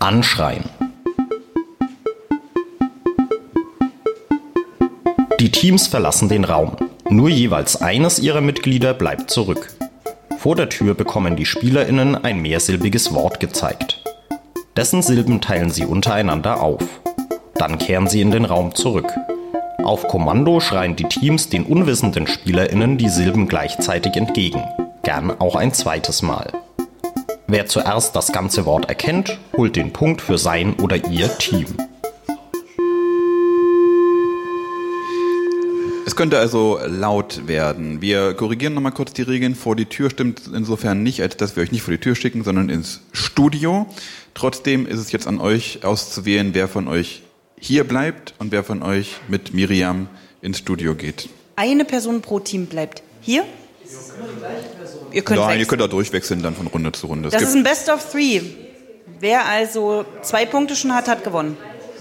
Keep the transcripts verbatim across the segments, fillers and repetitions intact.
Anschreien. Die Teams verlassen den Raum. Nur jeweils eines ihrer Mitglieder bleibt zurück. Vor der Tür bekommen die SpielerInnen ein mehrsilbiges Wort gezeigt. Dessen Silben teilen sie untereinander auf. Dann kehren sie in den Raum zurück. Auf Kommando schreien die Teams den unwissenden SpielerInnen die Silben gleichzeitig entgegen. Gern auch ein zweites Mal. Wer zuerst das ganze Wort erkennt, holt den Punkt für sein oder ihr Team. Es könnte also laut werden. Wir korrigieren nochmal kurz die Regeln. Vor die Tür stimmt insofern nicht, als dass wir euch nicht vor die Tür schicken, sondern ins Studio. Trotzdem ist es jetzt an euch auszuwählen, wer von euch hier bleibt und wer von euch mit Miriam ins Studio geht. Eine Person pro Team bleibt hier. Ihr könnt Nein, wechseln. ihr könnt auch durchwechseln dann von Runde zu Runde. Es Das gibt ist ein Best of Three. Wer also zwei Punkte schon hat, hat gewonnen.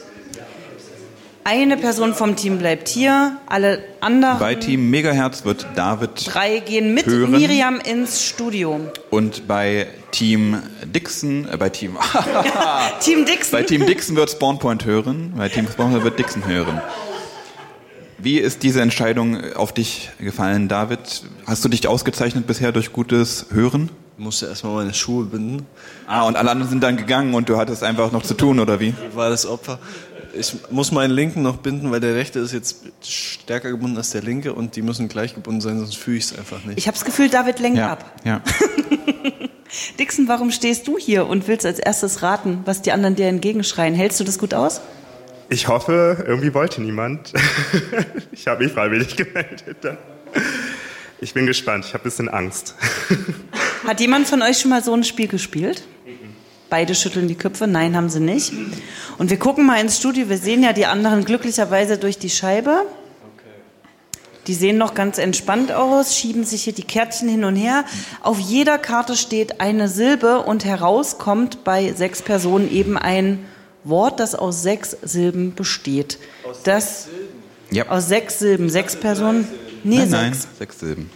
Eine Person vom Team bleibt hier, alle anderen bei Team Megahertz wird David drei gehen mit hören. Miriam ins Studio. Und bei Team Dixon, äh, bei Team Team Dixon. Bei Team Dixon wird Spawnpoint hören, bei Team Spawnpoint wird Dixon hören. Wie ist diese Entscheidung auf dich gefallen, David? Hast du dich ausgezeichnet bisher durch gutes Hören? Ich musste erstmal meine Schuhe binden. Ah, und alle anderen sind dann gegangen und du hattest einfach noch zu tun, oder wie? War das Opfer. Ich muss meinen linken noch binden, weil der rechte ist jetzt stärker gebunden als der linke und die müssen gleich gebunden sein, sonst fühle ich es einfach nicht. Ich habe das Gefühl, David lenkt Ja, ab. ja. Dixon, warum stehst du hier und willst als erstes raten, was die anderen dir entgegenschreien? Hältst du das gut aus? Ich hoffe, irgendwie wollte niemand. Ich habe mich freiwillig gemeldet. Ich bin gespannt, ich habe ein bisschen Angst. Hat jemand von euch schon mal so ein Spiel gespielt? Beide schütteln die Köpfe. Nein, haben sie nicht. Und wir gucken mal ins Studio. Wir sehen ja die anderen glücklicherweise durch die Scheibe. Die sehen noch ganz entspannt aus, schieben sich hier die Kärtchen hin und her. Auf jeder Karte steht eine Silbe und herauskommt bei sechs Personen eben ein Wort, das aus sechs Silben besteht. Aus das, sechs Silben? Ja. Aus sechs Silben. Sechs Personen? Nee, Nein, sechs. nein, sechs Silben.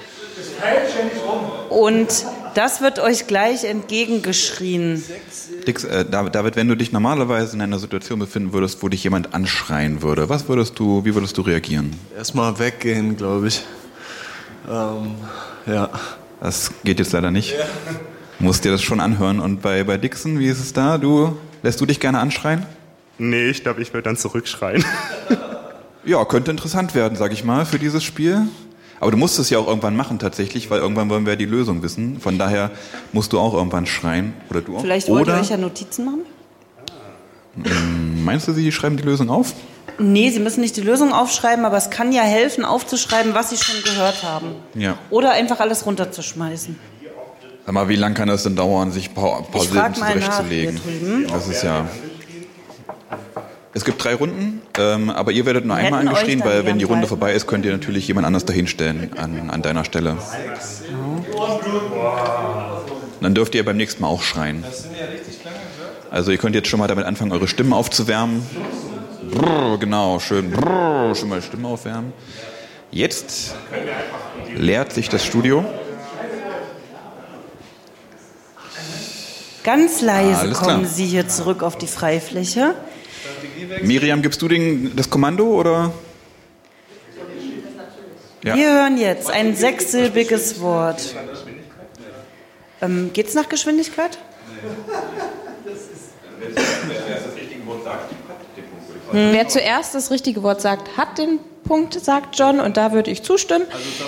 Und das wird euch gleich entgegengeschrien. Dix, äh, David, David, wenn du dich normalerweise in einer Situation befinden würdest, wo dich jemand anschreien würde, was würdest du, wie würdest du reagieren? Erstmal weggehen, glaube ich. Ähm, ja. Das geht jetzt leider nicht. Ja. Musst dir das schon anhören. Und bei, bei Dixon, wie ist es da? Du, lässt du dich gerne anschreien? Nee, ich glaube, ich würde dann zurückschreien. Ja, könnte interessant werden, sag ich mal, für dieses Spiel. Aber du musst es ja auch irgendwann machen tatsächlich, weil irgendwann wollen wir ja die Lösung wissen. Von daher musst du auch irgendwann schreien. Oder du auch. Vielleicht wollt ihr Oder, euch ja Notizen machen? Meinst du, sie schreiben die Lösung auf? Nee, sie müssen nicht die Lösung aufschreiben, aber es kann ja helfen, aufzuschreiben, was sie schon gehört haben. Ja. Oder einfach alles runterzuschmeißen. Sag mal, wie lange kann das denn dauern, sich ein paar, ein paar Ich Silben frag mal nach hier zurechtzulegen? drüben. Das ist ja... Es gibt drei Runden, ähm, aber ihr werdet nur Wir einmal hätten euch angeschrien, dann weil wenn die gern Runde bleiben. vorbei ist, könnt ihr natürlich jemand anders dahinstellen an, an deiner Stelle. Dann dürft ihr beim nächsten Mal auch schreien. Also ihr könnt jetzt schon mal damit anfangen, eure Stimmen aufzuwärmen. Brrr, genau, schön. Brrr, schon mal Stimmen aufwärmen. Jetzt leert sich das Studio. Ganz leise Alles kommen klar. sie hier zurück auf die Freifläche. Miriam, gibst du den, das Kommando oder? Ja. Wir hören jetzt ein sechssilbiges Wort. Ähm, geht's nach Geschwindigkeit? Hm. Wer zuerst das richtige Wort sagt, hat den Punkt, sagt John, und da würde ich zustimmen.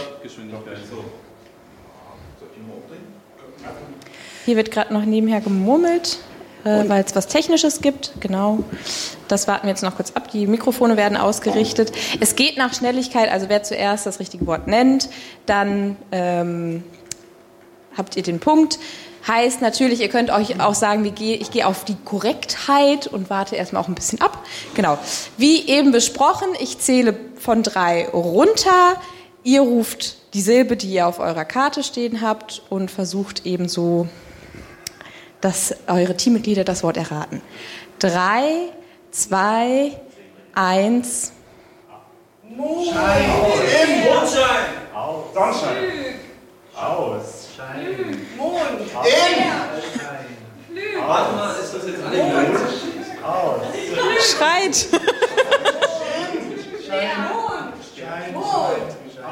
Hier wird gerade noch nebenher gemurmelt, äh, weil es was Technisches gibt. Genau, das warten wir jetzt noch kurz ab. Die Mikrofone werden ausgerichtet. Es geht nach Schnelligkeit, also wer zuerst das richtige Wort nennt, dann ähm, habt ihr den Punkt. Heißt natürlich, ihr könnt euch auch sagen, wie gehe, ich gehe auf die Korrektheit und warte erstmal auch ein bisschen ab. Genau, wie eben besprochen, ich zähle von drei runter. Ihr ruft die Silbe, die ihr auf eurer Karte stehen habt, und versucht ebenso, dass eure Teammitglieder das Wort erraten. Drei, zwei, eins. Mondschein. Mondschein. Sonnenschein. Aus. Schein. Mond. In. Warte mal, ist das jetzt alle gleich? Schreit! Mond. Mond.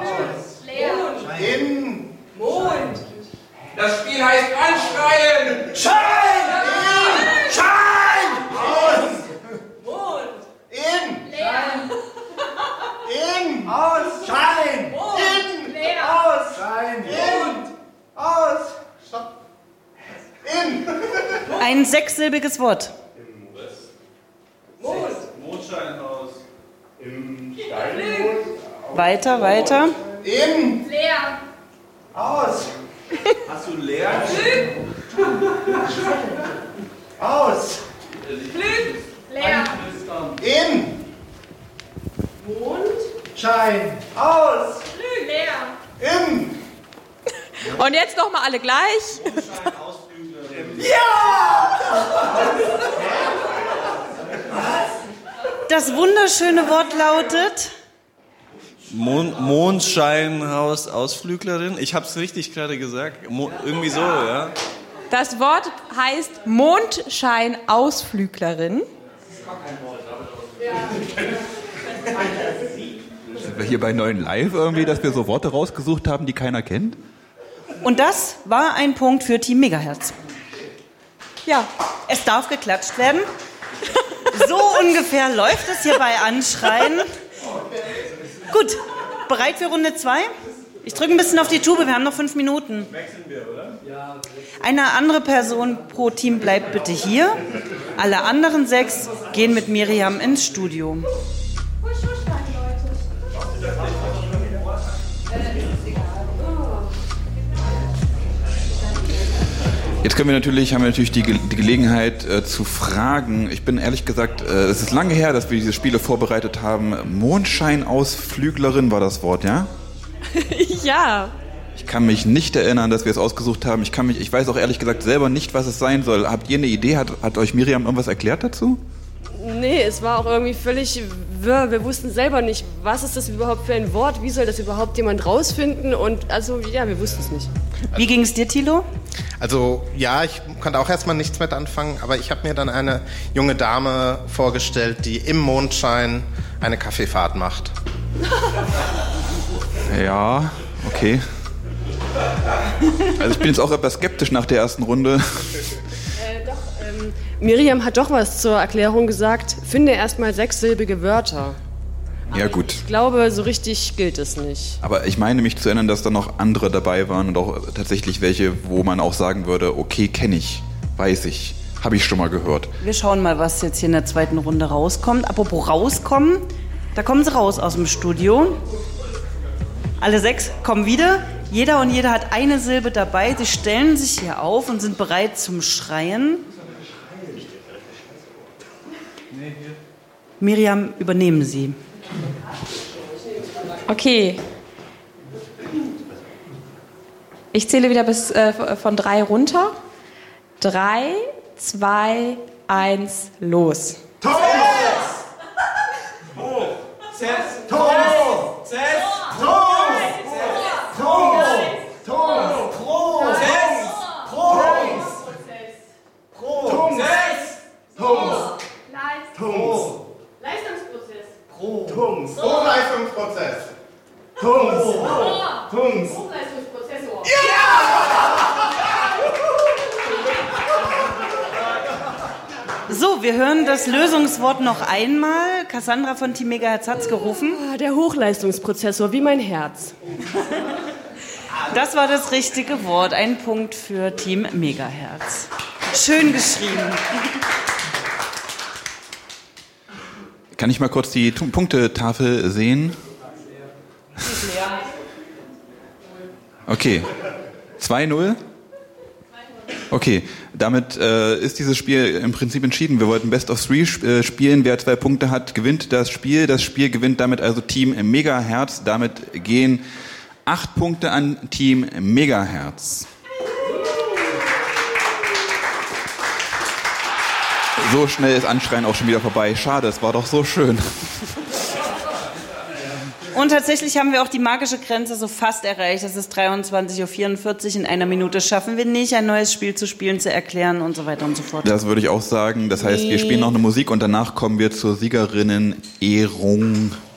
In. Mond. Das Spiel heißt Anschreien! Schein! In. Schein! Aus! Mond! In. Leer! In. Aus! Schein! Mond. In. Leer! Aus! Schein! In. Aus! Stopp! In. Ein sechssilbiges Wort. Mond! Mondscheinhaus. Im Steinmond. Weiter, weiter. In. Leer! Aus! Hast du leer? Aus! Glück! Leer! In. Mond! Schein! Aus! Glück! Leer! In. Und jetzt nochmal alle gleich. Das wunderschöne Wort lautet Mond, Mondscheinhaus Ausflüglerin. Ich hab's richtig gerade gesagt. Mo irgendwie so, ja. Das Wort heißt Mondschein-Ausflüglerin. Sind wir hier bei Neuen Live irgendwie, dass wir so Worte rausgesucht haben, die keiner kennt? Und das war ein Punkt für Team Megahertz. Ja. Es darf geklatscht werden. So ungefähr läuft es hier bei Anschreien. Gut, bereit für Runde zwei? Ich drücke ein bisschen auf die Tube, wir haben noch fünf Minuten. Wechseln wir, oder? Ja. Eine andere Person pro Team bleibt bitte hier. Alle anderen sechs gehen mit Miriam ins Studio. Jetzt können wir natürlich, haben wir natürlich die, Ge die Gelegenheit äh, zu fragen. Ich bin ehrlich gesagt, äh, es ist lange her, dass wir diese Spiele vorbereitet haben. Mondscheinausflüglerin war das Wort, ja? Ja. Ich kann mich nicht erinnern, dass wir es ausgesucht haben. Ich kann mich, ich weiß auch ehrlich gesagt selber nicht, was es sein soll. Habt ihr eine Idee? Hat, hat euch Miriam irgendwas erklärt dazu? Nee, es war auch irgendwie völlig wirr. Wir wussten selber nicht, was ist das überhaupt für ein Wort? Wie soll das überhaupt jemand rausfinden? Und also, ja, wir wussten es nicht. Wie ging es dir, Thilo? Also ja, ich konnte auch erstmal nichts mit anfangen, aber ich habe mir dann eine junge Dame vorgestellt, die im Mondschein eine Kaffeefahrt macht. Ja, okay. Also ich bin jetzt auch etwas skeptisch nach der ersten Runde. Äh, doch, ähm, Miriam hat doch was zur Erklärung gesagt. Finde erstmal sechssilbige Wörter. Ja, gut. Ich glaube, so richtig gilt es nicht. Aber ich meine mich zu erinnern, dass da noch andere dabei waren und auch tatsächlich welche, wo man auch sagen würde, okay, kenne ich, weiß ich, habe ich schon mal gehört. Wir schauen mal, was jetzt hier in der zweiten Runde rauskommt. Apropos rauskommen, da kommen sie raus aus dem Studio. Alle sechs kommen wieder. Jeder und jeder hat eine Silbe dabei. Sie stellen sich hier auf und sind bereit zum Schreien. Miriam, übernehmen Sie. Okay. Ich zähle wieder bis äh, von drei runter. Drei, zwei, eins, los. Tor! Zess! Tor! Zess! Tor! Tor! Tor! Pro! Pro! Pro! Pro! Tungs! Leistungsprozess! Tungs! Hochleistungsprozess! Tungs! Tungs! Hochleistungsprozessor! So, wir hören das Lösungswort noch einmal. Cassandra von Team Megahertz hat's gerufen. Ah, der Hochleistungsprozessor, wie mein Herz. Das war das richtige Wort. Ein Punkt für Team Megahertz. Schön geschrieben. Kann ich mal kurz die T- Punktetafel sehen? Okay. zwei null? Okay, damit äh, ist dieses Spiel im Prinzip entschieden. Wir wollten Best of Three sp- äh, spielen. Wer zwei Punkte hat, gewinnt das Spiel. Das Spiel gewinnt damit also Team Megahertz. Damit gehen acht Punkte an Team Megahertz. So schnell ist Anschreien auch schon wieder vorbei. Schade, es war doch so schön. Und tatsächlich haben wir auch die magische Grenze so fast erreicht. Es ist dreiundzwanzig Uhr vierundvierzig. In einer Minute schaffen wir nicht, ein neues Spiel zu spielen, zu erklären und so weiter und so fort. Das würde ich auch sagen. Das heißt, wir spielen noch eine Musik und danach kommen wir zur Siegerinnen-Ehrung.